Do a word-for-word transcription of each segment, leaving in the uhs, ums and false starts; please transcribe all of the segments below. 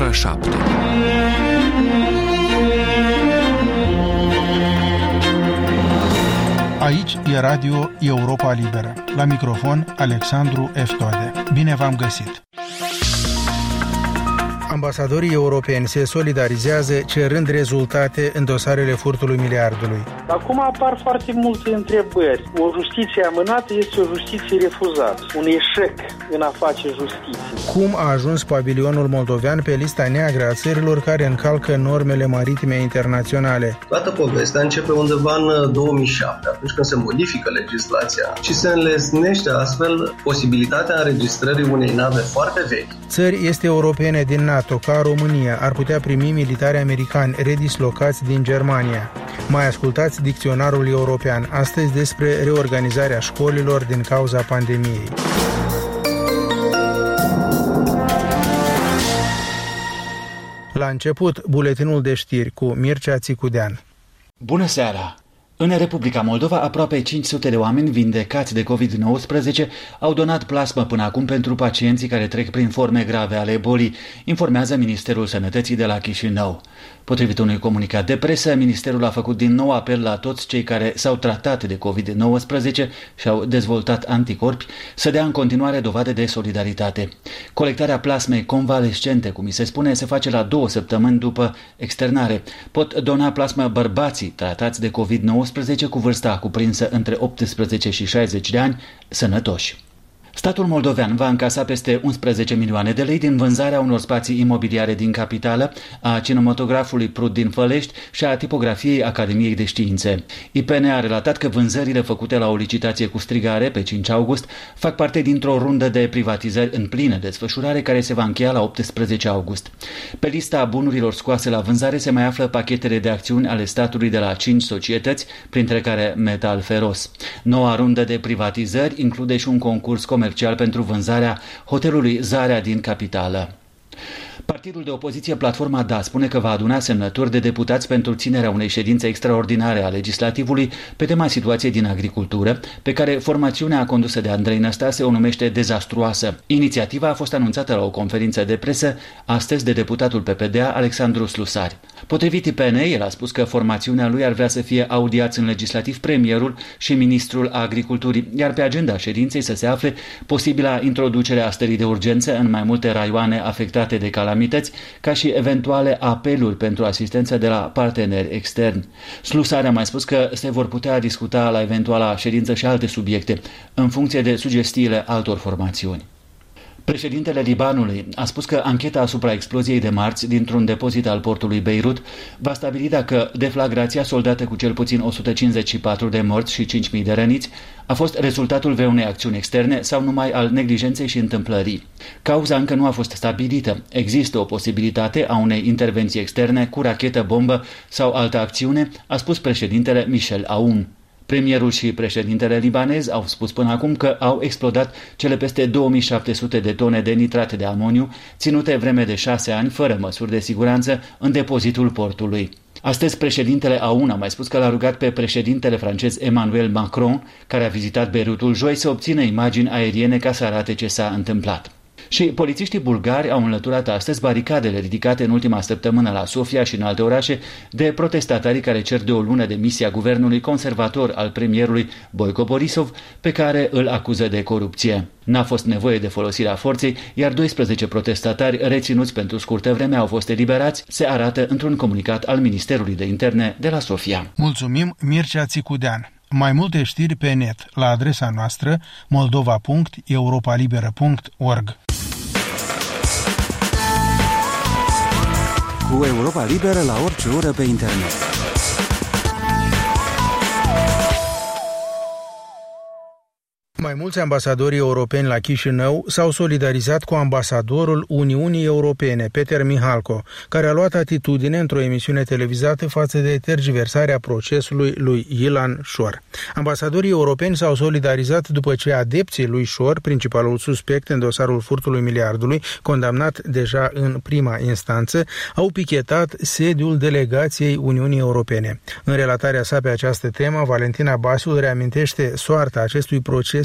ora șapte. Aici e Radio Europa Liberă. La microfon, Alexandru Eftode. Bine v-am găsit! Ambasadorii europeni se solidarizează cerând rezultate în dosarele furtului miliardului. Acum apar foarte multe întrebări. O justiție amânată este o justiție refuzată. Un eșec în a face justiție. Cum a ajuns pavilionul moldovean pe lista neagră a țărilor care încalcă normele maritime internaționale? Toată povestea începe undeva în două mii șapte, atunci când se modifică legislația și se înlesnește astfel posibilitatea înregistrării unei nave foarte vechi. Țări este europene din NATO, ca România, ar putea primi militari americani redislocați din Germania. Mai ascultați dicționarul european, astăzi despre reorganizarea școlilor din cauza pandemiei. La început, buletinul de știri cu Mircea Țicudean. Bună seara! În Republica Moldova, aproape cinci sute de oameni vindecați de covid nouăsprezece au donat plasmă până acum pentru pacienții care trec prin forme grave ale bolii, informează Ministerul Sănătății de la Chișinău. Potrivit unui comunicat de presă, Ministerul a făcut din nou apel la toți cei care s-au tratat de covid nouăsprezece și au dezvoltat anticorpi să dea în continuare dovadă de solidaritate. Colectarea plasmei convalescente, cum mi se spune, se face la două săptămâni după externare. Pot dona plasmă bărbații tratați de covid nouăsprezece cu vârsta cuprinsă între optsprezece și șaizeci de ani, sănătoși. Statul moldovean va încasa peste unsprezece milioane de lei din vânzarea unor spații imobiliare din capitală, a cinematografului Prut din Fălești și a tipografiei Academiei de Științe. I P N a relatat că vânzările făcute la o licitație cu strigare pe cinci august fac parte dintr-o rundă de privatizări în plină desfășurare care se va încheia la optsprezece august. Pe lista bunurilor scoase la vânzare se mai află pachetele de acțiuni ale statului de la cinci societăți, printre care Metal Feros. Noua rundă de privatizări include și un concurs comercial pentru vânzarea hotelului Zarea din capitală. Partidul de opoziție Platforma Da spune că va aduna semnături de deputați pentru ținerea unei ședințe extraordinare a legislativului pe tema situației din agricultură, pe care formațiunea condusă de Andrei Năstase o numește dezastruoasă. Inițiativa a fost anunțată la o conferință de presă astăzi de deputatul P P D A Alexandru Slusari. Potrivit I P N, el a spus că formațiunea lui ar vrea să fie audiați în legislativ premierul și ministrul agriculturii, iar pe agenda ședinței să se afle posibila introducere a stării de urgență în mai multe raioane afectate de calamități, ca și eventuale apeluri pentru asistență de la parteneri externi. Slusari a mai spus că se vor putea discuta la eventuala ședință și alte subiecte, în funcție de sugestiile altor formațiuni. Președintele Libanului a spus că ancheta asupra exploziei de marți dintr-un depozit al portului Beirut va stabili dacă deflagrația soldată cu cel puțin o sută cincizeci și patru de morți și cinci mii de răniți a fost rezultatul vreunei acțiuni externe sau numai al neglijenței și întâmplării. Cauza încă nu a fost stabilită. Există o posibilitate a unei intervenții externe cu rachetă, bombă sau altă acțiune, a spus președintele Michel Aoun. Premierul și președintele libanez au spus până acum că au explodat cele peste două mii șapte sute de tone de nitrate de amoniu, ținute vreme de șase ani fără măsuri de siguranță în depozitul portului. Astăzi, președintele Aoun a mai spus că l-a rugat pe președintele francez Emmanuel Macron, care a vizitat Beirutul joi, să obțină imagini aeriene ca să arate ce s-a întâmplat. Și polițiștii bulgari au înlăturat astăzi baricadele ridicate în ultima săptămână la Sofia și în alte orașe de protestatarii care cer de o lună demisia guvernului conservator al premierului Boico Borisov, pe care îl acuză de corupție. N-a fost nevoie de folosirea forței, iar doisprezece protestatari reținuți pentru scurtă vreme au fost eliberați, se arată într-un comunicat al Ministerului de Interne de la Sofia. Mulțumim, Mircea Țicudean. Mai multe știri pe net la adresa noastră moldova punct europa liberă punct org. Cu Europa Liberă la orice oră pe internet. Mai mulți ambasadori europeni la Chișinău s-au solidarizat cu ambasadorul Uniunii Europene, Peter Mihalko, care a luat atitudine într-o emisiune televizată față de tergiversarea procesului lui Ilan Șor. Ambasadorii europeni s-au solidarizat după ce adepții lui Șor, principalul suspect în dosarul furtului miliardului, condamnat deja în prima instanță, au pichetat sediul delegației Uniunii Europene. În relatarea sa pe această temă, Valentina Basiul reamintește soarta acestui proces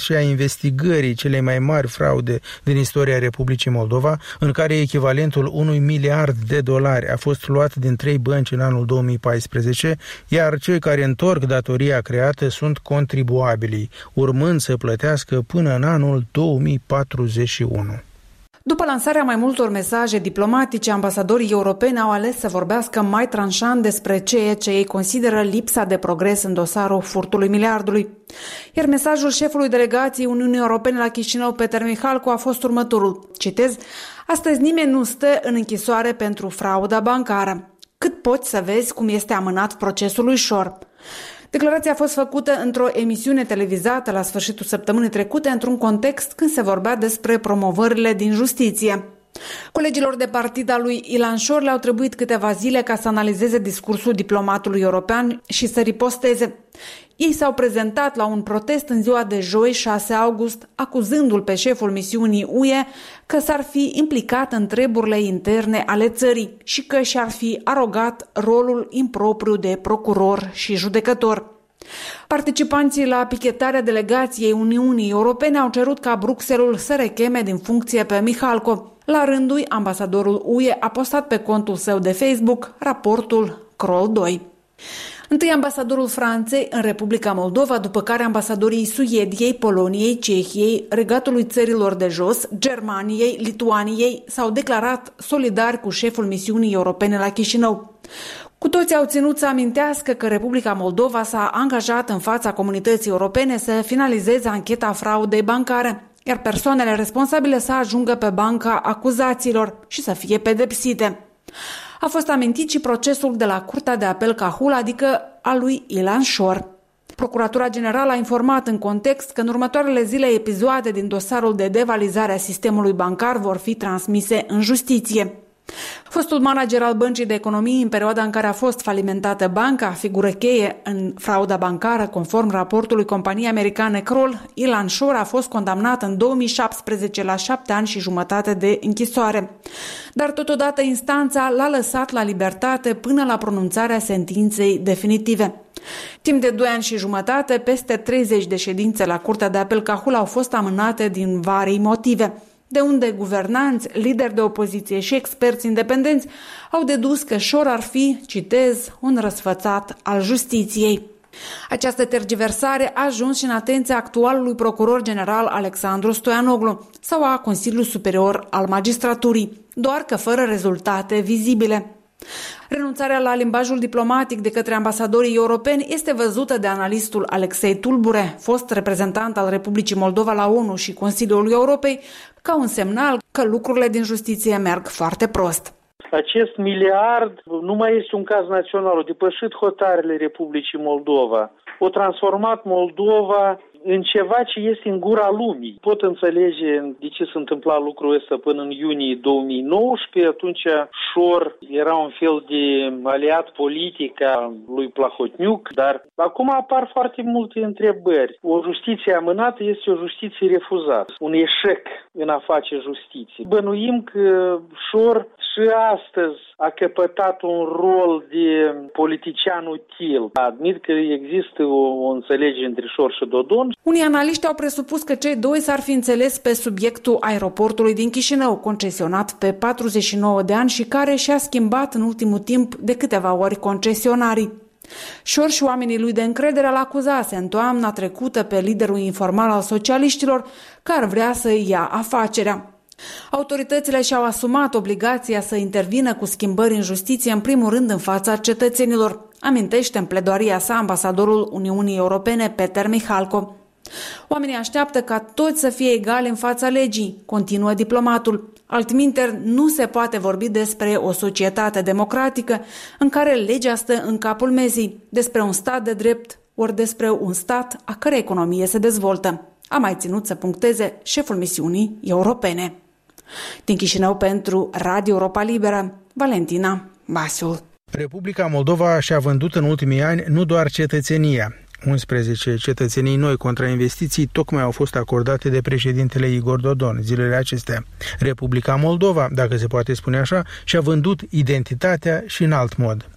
și a investigării celei mai mari fraude din istoria Republicii Moldova, în care echivalentul unui miliard de dolari a fost luat din trei bănci în anul două mii paisprezece, iar cei care întorc datoria creată sunt contribuabilii, urmând să plătească până în anul două mii patruzeci și unu. După lansarea mai multor mesaje diplomatice, ambasadorii europeni au ales să vorbească mai tranșant despre ceea ce ei consideră lipsa de progres în dosarul furtului miliardului. Iar mesajul șefului delegației Uniunii Europene la Chișinău, Peter Mihalco, a fost următorul. Citez: astăzi nimeni nu stă în închisoare pentru frauda bancară. Cât poți să vezi cum este amânat procesul ușor. Declarația a fost făcută într-o emisiune televizată la sfârșitul săptămânii trecute, într-un context când se vorbea despre promovările din justiție. Colegilor de partid al lui Ilan Șor le-au trebuit câteva zile ca să analizeze discursul diplomatului european și să riposteze. Ei s-au prezentat la un protest în ziua de joi, șase august, acuzându-l pe șeful misiunii U E că s-ar fi implicat în treburile interne ale țării și că și-ar fi arogat rolul impropriu de procuror și judecător. Participanții la pichetarea delegației Uniunii Europene au cerut ca Bruxelles să recheme din funcție pe Mihalco. La rândul lui, ambasadorul U E a postat pe contul său de Facebook raportul Kroll doi. Întâi ambasadorul Franței în Republica Moldova, după care ambasadorii Suediei, Poloniei, Cehiei, Regatului Țărilor de Jos, Germaniei, Lituaniei s-au declarat solidari cu șeful misiunii europene la Chișinău. Cu toții au ținut să amintească că Republica Moldova s-a angajat în fața comunității europene să finalizeze ancheta fraudei bancare, iar persoanele responsabile să ajungă pe banca acuzaților și să fie pedepsite. A fost amintit și procesul de la Curtea de Apel Cahul, adică a lui Ilan Șor. Procuratura Generală a informat în context că în următoarele zile episoade din dosarul de devalizare a sistemului bancar vor fi transmise în justiție. Fostul manager al Băncii de Economie în perioada în care a fost falimentată banca, figură cheie în frauda bancară, conform raportului companiei americane Kroll, Ilan Șor a fost condamnat în două mii șaptesprezece la șapte ani și jumătate de închisoare. Dar totodată instanța l-a lăsat la libertate până la pronunțarea sentinței definitive. Timp de doi ani și jumătate, peste treizeci de ședințe la Curtea de Apel Cahul au fost amânate din vari motive, de unde guvernanți, lideri de opoziție și experți independenți au dedus că Șor ar fi, citez, un răsfățat al justiției. Această tergiversare a ajuns și în atenția actualului procuror general Alexandru Stoianoglu sau a Consiliului Superior al Magistraturii, doar că fără rezultate vizibile. Renunțarea la limbajul diplomatic de către ambasadorii europeni este văzută de analistul Alexei Tulbure, fost reprezentant al Republicii Moldova la ONU și Consiliul Europei, ca un semnal că lucrurile din justiție merg foarte prost. Acest miliard nu mai este un caz național, a depășit hotarele Republicii Moldova. O transformat Moldova în ceva ce este în gura lumii. Pot înțelege de ce se întâmpla lucrul ăsta până în iunie două mii nouăsprezece, atunci Șor era un fel de aliat politic al lui Plahotniuc, dar acum apar foarte multe întrebări. O justiție amânată este o justiție refuzată, un eșec în a face justiție. Bănuim că Șor și astăzi a căpătat un rol de politician util. Admit că există o, o înțelegere între Șor și Dodon. Unii analiști au presupus că cei doi s-ar fi înțeles pe subiectul aeroportului din Chișinău, concesionat pe patruzeci și nouă de ani și care și-a schimbat în ultimul timp de câteva ori concesionarii. Șor și oamenii lui de încredere l acuzase în toamna trecută pe liderul informal al socialiștilor că ar vrea să ia afacerea. Autoritățile și-au asumat obligația să intervină cu schimbări în justiție, în primul rând în fața cetățenilor, amintește în pledoaria sa ambasadorul Uniunii Europene Peter Mihalco. Oamenii așteaptă ca toți să fie egali în fața legii, continuă diplomatul. Altminteri, nu se poate vorbi despre o societate democratică în care legea stă în capul mezii, despre un stat de drept, ori despre un stat a cărei economie se dezvoltă. A mai ținut să puncteze șeful misiunii europene. Din Chișinău pentru Radio Europa Liberă, Valentina Basiul. Republica Moldova și-a vândut în ultimii ani nu doar cetățenia. unsprezece cetățenii noi contra investiții tocmai au fost acordate de președintele Igor Dodon zilele acestea. Republica Moldova, dacă se poate spune așa, și-a vândut identitatea și în alt mod.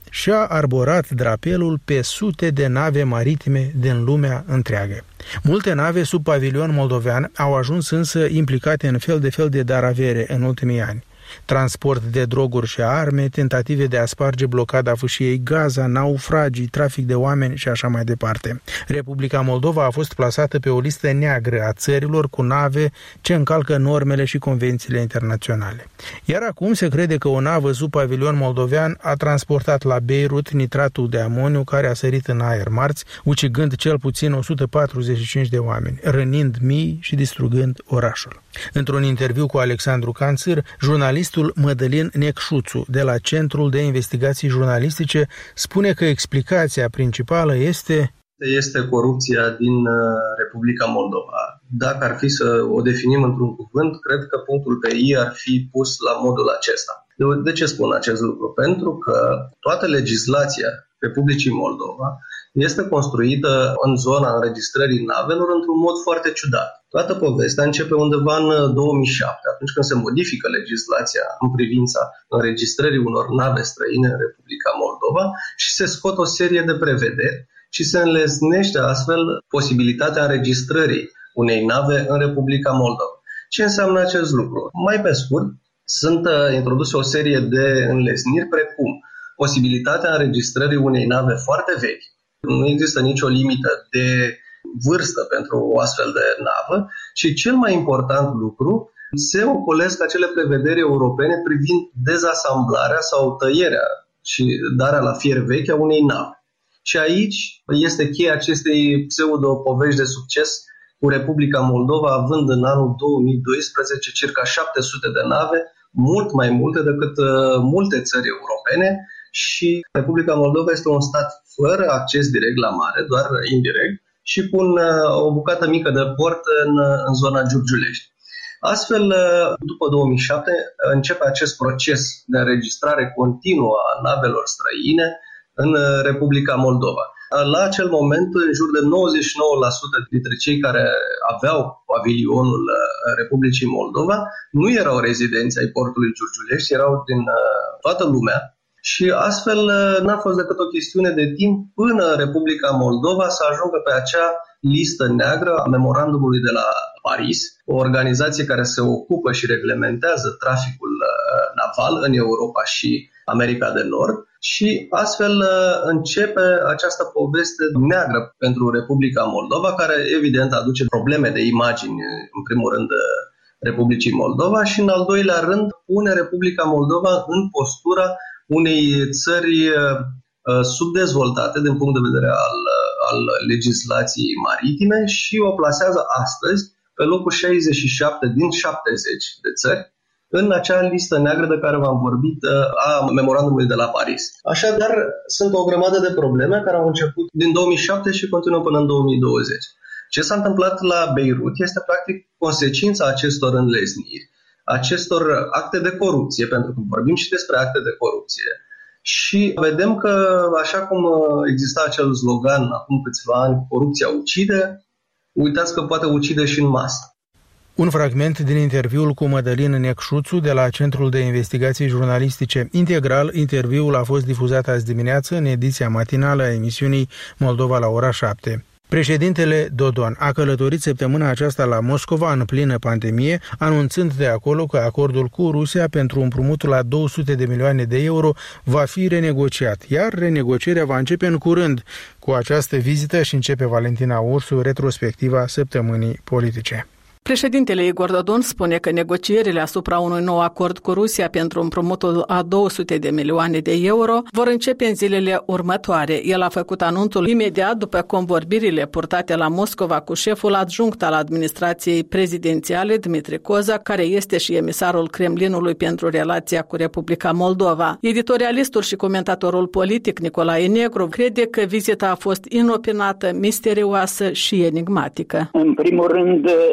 și a arborat drapelul pe sute de nave maritime din lumea întreagă. Multe nave sub pavilion moldovean au ajuns însă implicate în fel de fel de daravere în ultimii ani. Transport de droguri și arme, tentative de a sparge blocada fâșiei Gaza, naufragii, trafic de oameni și așa mai departe. Republica Moldova a fost plasată pe o listă neagră a țărilor cu nave ce încalcă normele și convențiile internaționale. Iar acum se crede că o navă sub pavilion moldovean a transportat la Beirut nitratul de amoniu care a sărit în aer marți, ucigând cel puțin o sută patruzeci și cinci de oameni, rănind mii și distrugând orașul. Într-un interviu cu Alexandru Canțir, jurnalistul Mădălin Necșuțu de la Centrul de Investigații Jurnalistice spune că explicația principală este este corupția din Republica Moldova. Dacă ar fi să o definim într-un cuvânt, cred că punctul pe I ar fi pus la modul acesta. De ce spun acest lucru? Pentru că toată legislația Republicii Moldova este construită în zona înregistrării navelor într-un mod foarte ciudat. Toată povestea începe undeva în două mii șapte, atunci când se modifică legislația în privința înregistrării unor nave străine în Republica Moldova și se scot o serie de prevederi și se înlesnește astfel posibilitatea înregistrării unei nave în Republica Moldova. Ce înseamnă acest lucru? Mai pe scurt, sunt introduse o serie de înlesniri precum posibilitatea înregistrării unei nave foarte vechi. Nu există nicio limită de vârstă pentru o astfel de navă și cel mai important lucru, se ocolesc acele prevederi europene privind dezasamblarea sau tăierea și darea la fier veche a unei nave. Și aici este cheia acestei pseudo-povești de succes cu Republica Moldova, având în anul două mii doisprezece circa șapte sute de nave, mult mai multe decât uh, multe țări europene, și Republica Moldova este un stat fără acces direct la mare, doar indirect, și cu un, o bucată mică de port în, în zona Giurgiulești. Astfel, după două mii șapte, începe acest proces de înregistrare continuă a navelor străine în Republica Moldova. La acel moment, în jur de nouăzeci și nouă la sută dintre cei care aveau pavilionul Republicii Moldova nu erau rezidenți ai portului Giurgiulești, erau din toată lumea. Și astfel n-a fost decât o chestiune de timp până Republica Moldova să ajungă pe acea listă neagră a memorandumului de la Paris, o organizație care se ocupă și reglementează traficul naval în Europa și America de Nord, și astfel începe această poveste neagră pentru Republica Moldova, care evident aduce probleme de imagini, în primul rând Republicii Moldova, și în al doilea rând pune Republica Moldova în postura unei țări subdezvoltate din punct de vedere al, al legislației maritime și o plasează astăzi pe locul șaizeci și șapte din șaptezeci de țări în acea listă neagră de care v-am vorbit a memorandumului de la Paris. Așadar, sunt o grămadă de probleme care au început din două mii șapte și continuă până în două mii douăzeci. Ce s-a întâmplat la Beirut este practic consecința acestor înlesniri, acestor acte de corupție, pentru că vorbim și despre acte de corupție. Și vedem că, așa cum exista acel slogan acum câțiva ani, corupția ucide, uitați că poate ucide și în masă. Un fragment din interviul cu Mădălin Necșuțu de la Centrul de Investigații Jurnalistice Integral. Interviul a fost difuzat azi dimineață în ediția matinală a emisiunii Moldova la ora șapte. Președintele Dodon a călătorit săptămâna aceasta la Moscova în plină pandemie, anunțând de acolo că acordul cu Rusia pentru împrumutul la două sute de milioane de euro va fi renegociat, iar renegocierea va începe în curând. Cu această vizită și începe Valentina Ursu retrospectiva săptămânii politice. Președintele Igor Dodon spune că negocierile asupra unui nou acord cu Rusia pentru împrumutul a două sute de milioane de euro vor începe în zilele următoare. El a făcut anunțul imediat după convorbirile purtate la Moscova cu șeful adjunct al administrației prezidențiale, Dmitri Coza, care este și emisarul Kremlinului pentru relația cu Republica Moldova. Editorialistul și comentatorul politic Nicolae Negru crede că vizita a fost inopinată, misterioasă și enigmatică. În primul rând, Dodon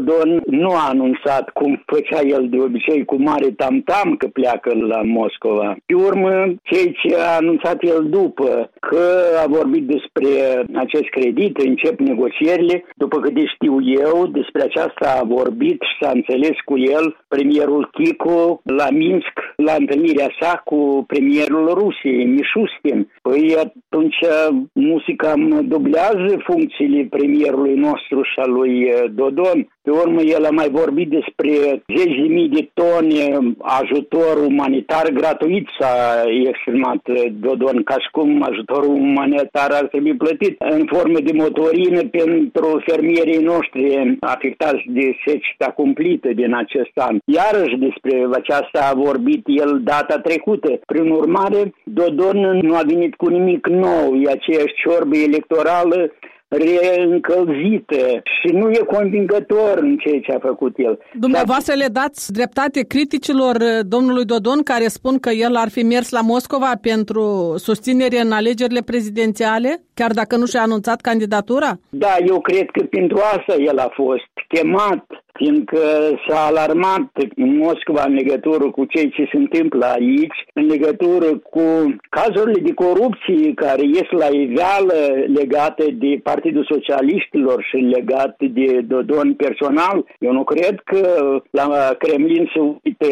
Dodon nu a anunțat, cum făcea el de obicei, cu mare tam-tam că pleacă la Moscova. Pe urmă, ceea ce a anunțat el după, că a vorbit despre acest credit, încep negocierile, după câte știu eu, despre aceasta a vorbit și s-a înțeles cu el premierul Chico la Minsk, la întâlnirea sa cu premierul Rusiei, Mishustin. Păi atunci nu se cam dublează funcțiile premierului nostru și a lui Dodon. Pe urmă, el a mai vorbit despre zeci de mii de tone ajutor umanitar gratuit, s-a exprimat Dodon, ca și cum ajutorul umanitar ar trebui plătit în formă de motorină pentru fermierii noștri afectați de seceta cumplită din acest an. Iarăși despre aceasta a vorbit el data trecută. Prin urmare, Dodon nu a venit cu nimic nou, e aceeași ciorbă electorală reîncălzită și nu e convingător în ceea ce a făcut el. Dumneavoastră le dați dreptate criticilor domnului Dodon care spun că el ar fi mers la Moscova pentru susținere în alegerile prezidențiale, chiar dacă nu și-a anunțat candidatura? Da, eu cred că pentru asta el a fost chemat, fiindcă s-a alarmat în Moscova în legătură cu ceea ce se întâmplă aici, în legătură cu cazurile de corupție care ies la iveală legate de Partidul Socialiștilor și legate de Dodon personal. Eu nu cred că la Kremlin se uite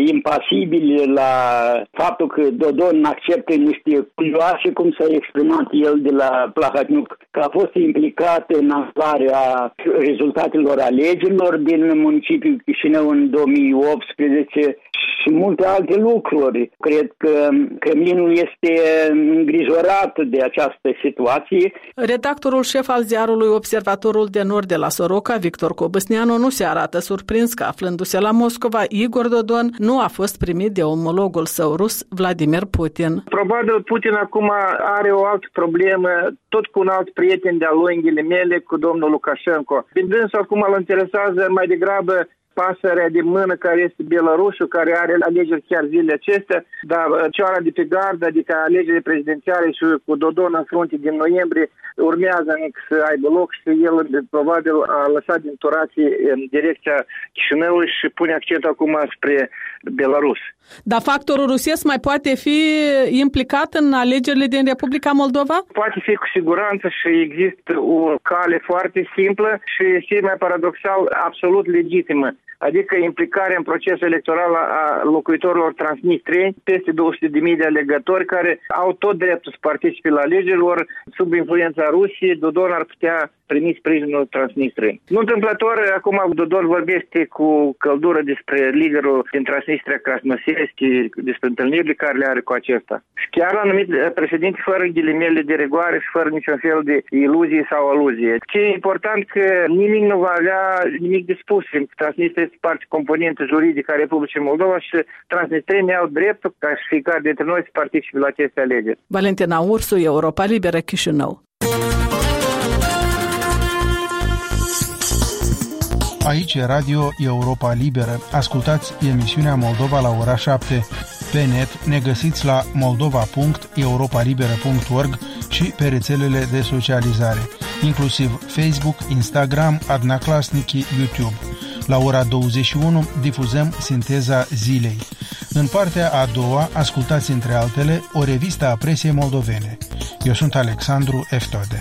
impasibil la faptul că Dodon acceptă niște curioase, cum s-a exprimat el de la Plahotniuc, că a fost implicat în aflarea rezultatelor alegerilor din municipiul Chișinău în două mii optsprezece și multe alte lucruri. Cred că Kremlinul este îngrijorat de această situație. Redactorul șef al ziarului Observatorul de Nord de la Soroca, Victor Cobâsneanu, nu se arată surprins că, aflându-se la Moscova, Igor Dodon nu a fost primit de omologul său rus, Vladimir Putin. Probabil Putin acum are o altă problemă, tot cu un alt prieten de-a lui, în ghilimele, cu domnul Lukashenko. Din dânsul acum îl interesează mai degrabă pasărea de mână care este Belarusul, care are alegeri chiar zilele acestea, dar cioara de pe gardă, adică alegerile prezidențiale și cu Dodon în frunte din noiembrie, urmează să aibă loc și el probabil a lăsat din turație în direcția Chișinăului și pune accentul acum spre Belarus. Dar factorul rusesc mai poate fi implicat în alegerile din Republica Moldova? Poate fi cu siguranță și există o cale foarte simplă și, și mai paradoxal, absolut legitimă. Adică implicarea în procesul electoral a locuitorilor transnistrieni, peste două sute de mii de alegători care au tot dreptul să participe la alegerilor sub influența Rusiei. Dodon ar putea primi sprijinul Transnistriei. Nu întâmplător, acum Dodon vorbește cu căldură despre liderul din Transnistria, Krasnoselski, despre întâlnirile care le are cu acesta. Și chiar l-a numit președinte fără ghilimele de rigoare și fără niciun fel de iluzie sau aluzie. Ce e important că nimic nu va avea nimic de spus. Transnistria este parte componentă juridică a Republicii Moldova și transnistrienii au dreptul ca și fiecare dintre noi să participe la aceste alegeri. Valentina Ursu, Europa Liberă, Chișinău. Aici e Radio Europa Liberă. Ascultați emisiunea Moldova la ora șapte. Pe net ne găsiți la moldova punct europa liberă punct org și pe rețelele de socializare, inclusiv Facebook, Instagram, Adnaclasnici, YouTube. La ora douăzeci și unu difuzăm Sinteza Zilei. În partea a doua ascultați între altele o revistă a presiei moldovene. Eu sunt Alexandru Eftode.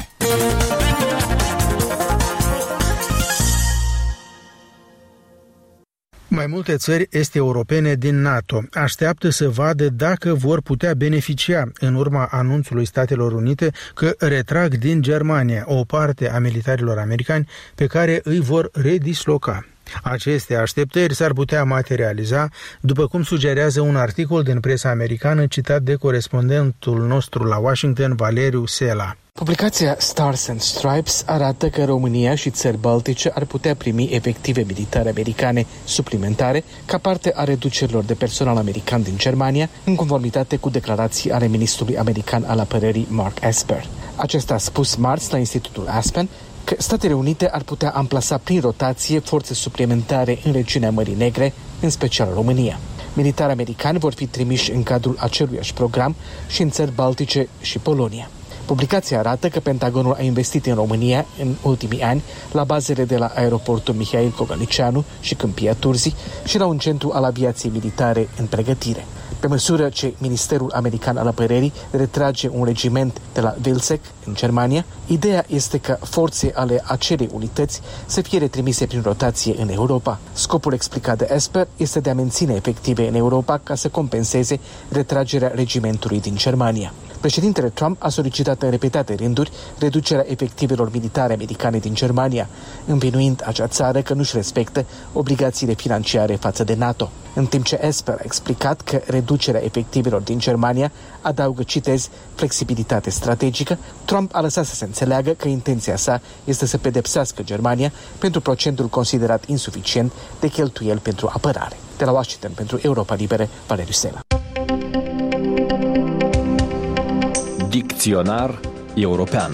Mai multe țări est-europene din NATO așteaptă să vadă dacă vor putea beneficia în urma anunțului Statelor Unite că retrag din Germania o parte a militarilor americani pe care îi vor redisloca. Aceste așteptări s-ar putea materializa, după cum sugerează un articol din presa americană citat de corespondentul nostru la Washington, Valeriu Sela. Publicația Stars and Stripes arată că România și țări baltice ar putea primi efective militare americane suplimentare ca parte a reducerilor de personal american din Germania, în conformitate cu declarații ale ministrului american al apărării Mark Esper. Acesta a spus marți la Institutul Aspen că Statele Unite ar putea amplasa prin rotație forțe suplimentare în regiunea Mării Negre, în special România. Militari americani vor fi trimiși în cadrul aceluiași program și în țări baltice și Polonia. Publicația arată că Pentagonul a investit în România în ultimii ani la bazele de la aeroportul Mihail Cogălnicianu și Câmpia Turzii și la un centru al aviației militare în pregătire. Pe măsură ce Ministerul American al Apărării retrage un regiment de la Vilseck, în Germania, ideea este ca forțe ale acelei unități să fie retrimise prin rotație în Europa. Scopul explicat de Esper este de a menține efective în Europa ca să compenseze retragerea regimentului din Germania. Președintele Trump a solicitat în repetate rânduri reducerea efectivelor militare americane din Germania, învinuind acea țară că nu-și respectă obligațiile financiare față de NATO. În timp ce Esper a explicat că reducerea efectivelor din Germania adaugă, citez, flexibilitate strategică, Trump a lăsat să se înțeleagă că intenția sa este să pedepsească Germania pentru procentul considerat insuficient de cheltuieli pentru apărare. De la Washington pentru Europa Liberă, Valeriu Sela. Dicționar european.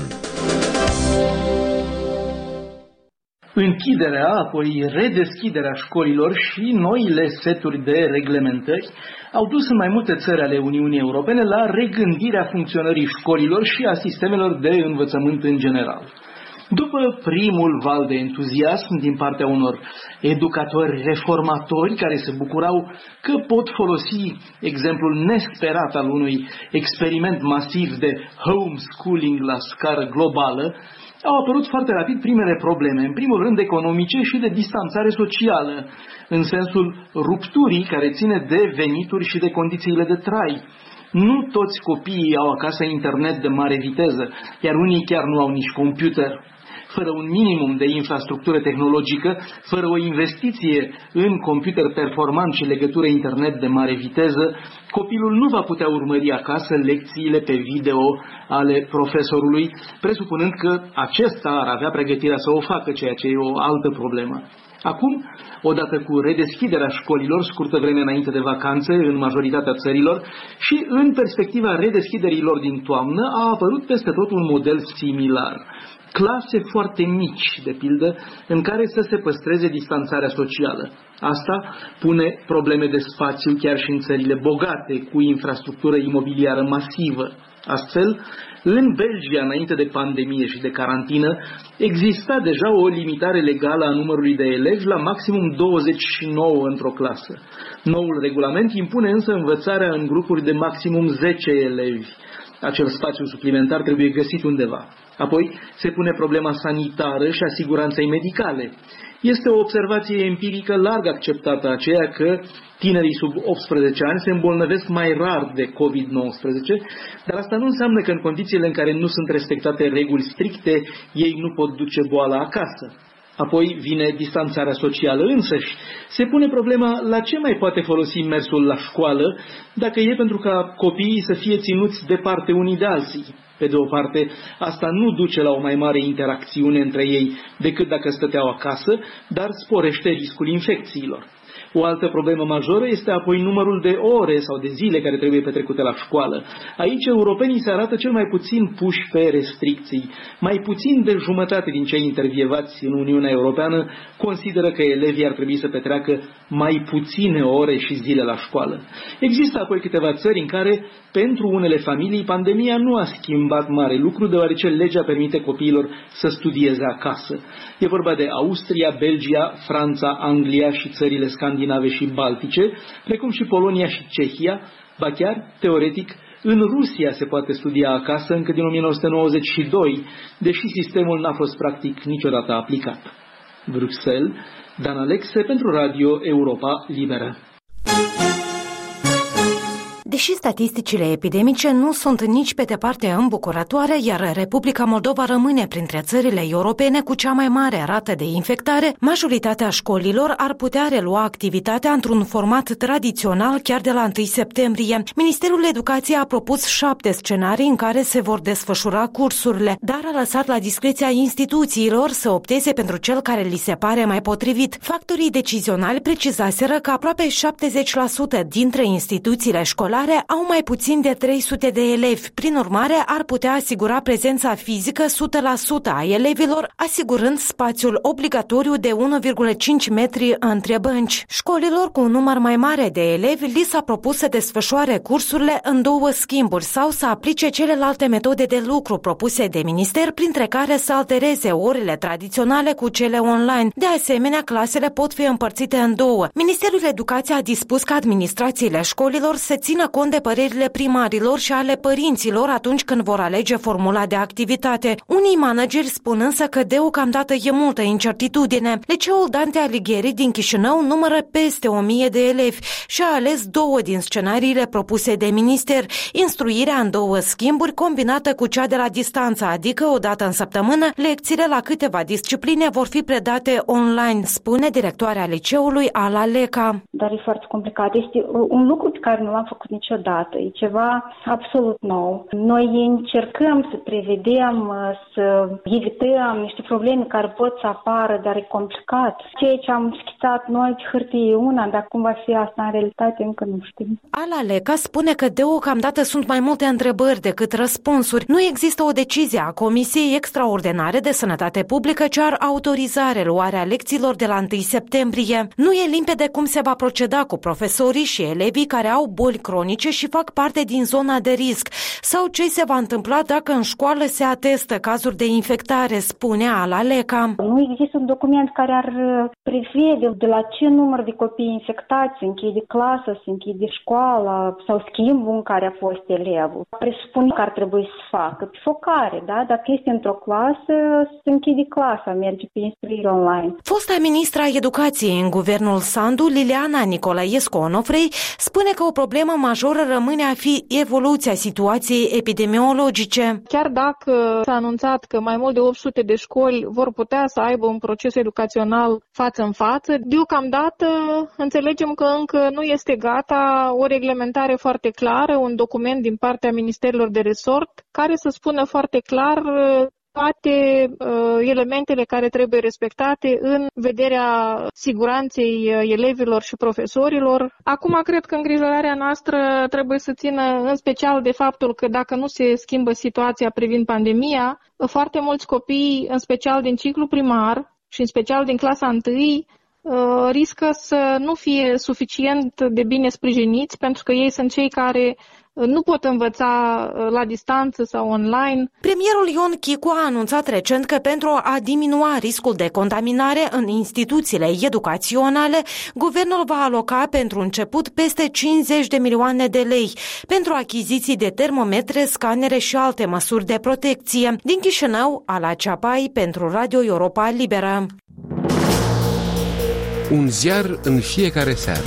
Închiderea, apoi redeschiderea școlilor și noile seturi de reglementări au dus în mai multe țări ale Uniunii Europene la regândirea funcționării școlilor și a sistemelor de învățământ în general. După primul val de entuziasm din partea unor educatori reformatori care se bucurau că pot folosi exemplul nesperat al unui experiment masiv de homeschooling la scară globală, au apărut foarte rapid primele probleme, în primul rând economice și de distanțare socială, în sensul rupturii care ține de venituri și de condițiile de trai. Nu toți copiii au acasă internet de mare viteză, iar unii chiar nu au nici computer. Fără un minimum de infrastructură tehnologică, fără o investiție în computer performant și legătură internet de mare viteză, copilul nu va putea urmări acasă lecțiile pe video ale profesorului, presupunând că acesta ar avea pregătirea să o facă, ceea ce e o altă problemă. Acum, odată cu redeschiderea școlilor, scurtă vreme înainte de vacanțe în majoritatea țărilor și în perspectiva redeschiderilor din toamnă, a apărut peste tot un model similar. Clase foarte mici, de pildă, în care să se păstreze distanțarea socială. Asta pune probleme de spațiu chiar și în țările bogate, cu infrastructură imobiliară masivă. Astfel, în Belgia, înainte de pandemie și de carantină, exista deja o limitare legală a numărului de elevi la maximum douăzeci și nouă într-o clasă. Noul regulament impune însă învățarea în grupuri de maximum zece elevi. Acel spațiu suplimentar trebuie găsit undeva. Apoi se pune problema sanitară și a siguranței medicale. Este o observație empirică larg acceptată aceea că tinerii sub optsprezece ani se îmbolnăvesc mai rar de covid nouăsprezece, dar asta nu înseamnă că în condițiile în care nu sunt respectate reguli stricte, ei nu pot duce boala acasă. Apoi vine distanțarea socială însăși. Se pune problema la ce mai poate folosi mersul la școală dacă e pentru ca copiii să fie ținuți departe unii de alții. Pe de o parte, asta nu duce la o mai mare interacțiune între ei decât dacă stăteau acasă, dar sporește riscul infecțiilor. O altă problemă majoră este apoi numărul de ore sau de zile care trebuie petrecute la școală. Aici europenii se arată cel mai puțin puși pe restricții. Mai puțin de jumătate din cei intervievați în Uniunea Europeană consideră că elevii ar trebui să petreacă mai puține ore și zile la școală. Există apoi câteva țări în care, pentru unele familii, pandemia nu a schimbat mare lucru, deoarece legea permite copiilor să studieze acasă. E vorba de Austria, Belgia, Franța, Anglia și țările scandinave și baltice, precum și Polonia și Cehia, ba chiar, teoretic, în Rusia se poate studia acasă încă din o mie nouă sute nouăzeci și doi, deși sistemul n-a fost practic niciodată aplicat. Bruxelles, Dan Alexe pentru Radio Europa Liberă. Deși statisticile epidemice nu sunt nici pe departe îmbucurătoare, iar Republica Moldova rămâne printre țările europene cu cea mai mare rată de infectare, majoritatea școlilor ar putea relua activitatea într-un format tradițional chiar de la întâi septembrie. Ministerul Educației a propus șapte scenarii în care se vor desfășura cursurile, dar a lăsat la discreția instituțiilor să opteze pentru cel care li se pare mai potrivit. Factorii decizionali precizaseră că aproape șaptezeci la sută dintre instituțiile școlare școlare au mai puțin de trei sute de elevi. Prin urmare, ar putea asigura prezența fizică o sută la sută a elevilor, asigurând spațiul obligatoriu de unu virgulă cinci metri între bănci. Școlilor cu un număr mai mare de elevi li s-a propus să desfășoare cursurile în două schimburi sau să aplice celelalte metode de lucru propuse de minister, printre care să altereze orele tradiționale cu cele online. De asemenea, clasele pot fi împărțite în două. Ministerul Educației a dispus că administrațiile școlilor să țină cont de părerile primarilor și ale părinților atunci când vor alege formula de activitate. Unii manageri spun însă că deocamdată e multă incertitudine. Liceul Dante Alighieri din Chișinău numără peste o mie de elevi și a ales două din scenariile propuse de minister: instruirea în două schimburi combinată cu cea de la distanță, adică o dată în săptămână, lecțiile la câteva discipline vor fi predate online, spune directoarea liceului Ala Leca. Dar e foarte complicat. Este un lucru pe care nu l-am făcut niciodată. E ceva absolut nou. Noi încercăm să prevedem, să evităm niște probleme care pot să apară, dar e complicat. Ceea ce am schițat noi pe hârtie e una, dar cum va fi asta în realitate încă nu știm. Ala Leca spune că deocamdată sunt mai multe întrebări decât răspunsuri. Nu există o decizie a Comisiei Extraordinare de Sănătate Publică ce ar autoriza reluarea lecțiilor de la întâi septembrie. Nu e limpede cum se va proceda cu profesorii și elevii care au boli cronice și fac parte din zona de risc, sau ce se va întâmpla dacă în școală se atestă cazuri de infectare, spune Ala Leca. Nu există un document care ar prevede de la ce număr de copii infectați se închide clasă, se închide școala sau schimbul în care a fost elevul. Presupun că ar trebui să facă pe focare, da? Dacă este într-o clasă, se închide clasa, merge pe instruire online. Fosta ministra Educației în guvernul Sandu, Liliana Nicolaescu Onofrei, spune că o problemă majoră rămâne a fi evoluția situației epidemiologice. Chiar dacă s-a anunțat că mai mult de opt sute de școli vor putea să aibă un proces educațional față în față, deocamdată înțelegem că încă nu este gata o reglementare foarte clară, un document din partea ministerilor de resort care să spună foarte clar toate uh, elementele care trebuie respectate în vederea siguranței elevilor și profesorilor. Acum cred că îngrijorarea noastră trebuie să țină în special de faptul că dacă nu se schimbă situația privind pandemia, foarte mulți copii, în special din ciclu primar și în special din clasa întâi, uh, riscă să nu fie suficient de bine sprijiniți, pentru că ei sunt cei care nu pot învăța la distanță sau online. Premierul Ion Chicu a anunțat recent că pentru a diminua riscul de contaminare în instituțiile educaționale, guvernul va aloca pentru început peste cincizeci de milioane de lei pentru achiziții de termometre, scanere și alte măsuri de protecție. Din Chișinău, Ala Ceapai pentru Radio Europa Liberă. Un ziar în fiecare seară.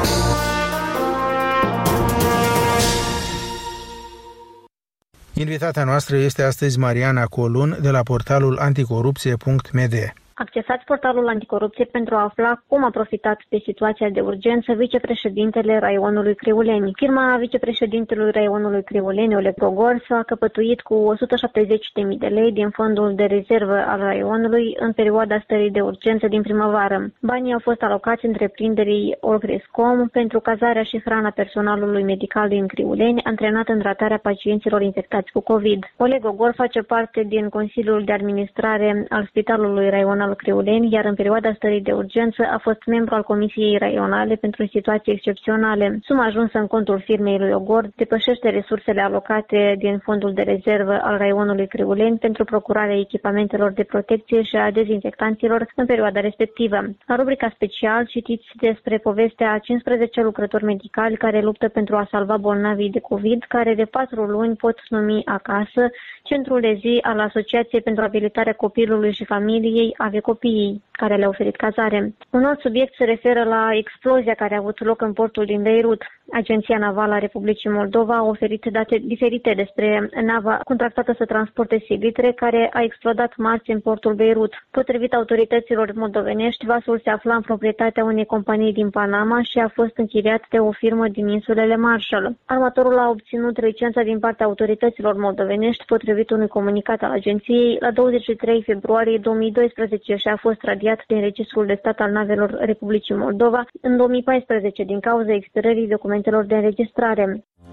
Invitata noastră este astăzi Mariana Colun de la portalul anticorupție punct m d. Accesați portalul anticorupție pentru a afla cum a profitat de situația de urgență vicepreședintele raionului Criuleni. Firma vicepreședintelui raionului Criuleni, Oleg Gogor, s-a căpătuit cu o sută șaptezeci de mii de lei din fondul de rezervă al raionului în perioada stării de urgență din primăvară. Banii au fost alocați întreprinderii Orgrescom pentru cazarea și hrana personalului medical din Criuleni, antrenat în tratarea pacienților infectați cu COVID. Oleg Gogor face parte din Consiliul de Administrare al Spitalului Raional Criuleni, iar în perioada stării de urgență a fost membru al Comisiei Raionale pentru situații excepționale. Suma ajunsă în contul firmei lui Ogor depășește resursele alocate din fondul de rezervă al raionului Criuleni pentru procurarea echipamentelor de protecție și a dezinfectanților în perioada respectivă. La rubrica special citiți despre povestea a cincisprezece lucrători medicali care luptă pentru a salva bolnavii de COVID, care de patru luni pot numi acasă centrul de zi al Asociației pentru Abilitarea Copilului și Familiei Ave Copiii, care le-a oferit cazare. Un alt subiect se referă la explozia care a avut loc în portul din Beirut. Agenția Navală a Republicii Moldova a oferit date diferite despre nava contractată să transporte silitre care a explodat marți în portul Beirut. Potrivit autorităților moldovenești, vasul se afla în proprietatea unei companii din Panama și a fost închiriat de o firmă din insulele Marshall. Armatorul a obținut licența din partea autorităților moldovenești, potrivit unui comunicat al agenției, la douăzeci și trei februarie două mii doisprezece și a fost radiat din Registrul de Stat al Navelor Republicii Moldova în două mii paisprezece din cauza expirării documentelor de înregistrare.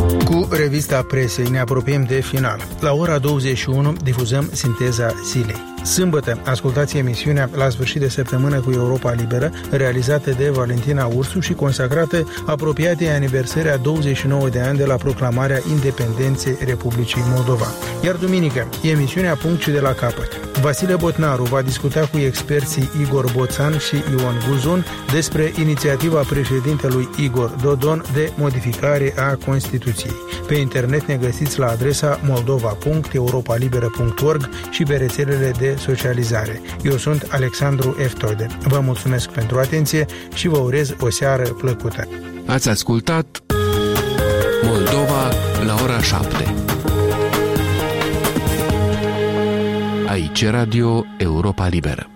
Cu revista presei ne apropiem de final. La ora douăzeci și unu difuzăm Sinteza zilei. Sâmbătă, ascultați emisiunea La sfârșit de săptămână cu Europa Liberă, realizată de Valentina Ursu și consacrată apropiatei aniversării a douăzeci și nouă de ani de la proclamarea independenței Republicii Moldova. Iar duminică, emisiunea Punct și de la capăt. Vasile Botnaru va discuta cu experții Igor Boțan și Ion Guzun despre inițiativa președintelui Igor Dodon de modificare a Constituției. Pe internet ne găsiți la adresa moldova punct europa liberă punct org și pe rețelele de socializare. Eu sunt Alexandru Eftode. Vă mulțumesc pentru atenție și vă urez o seară plăcută. Ați ascultat Moldova la ora șapte. Aici Radio Europa Liberă.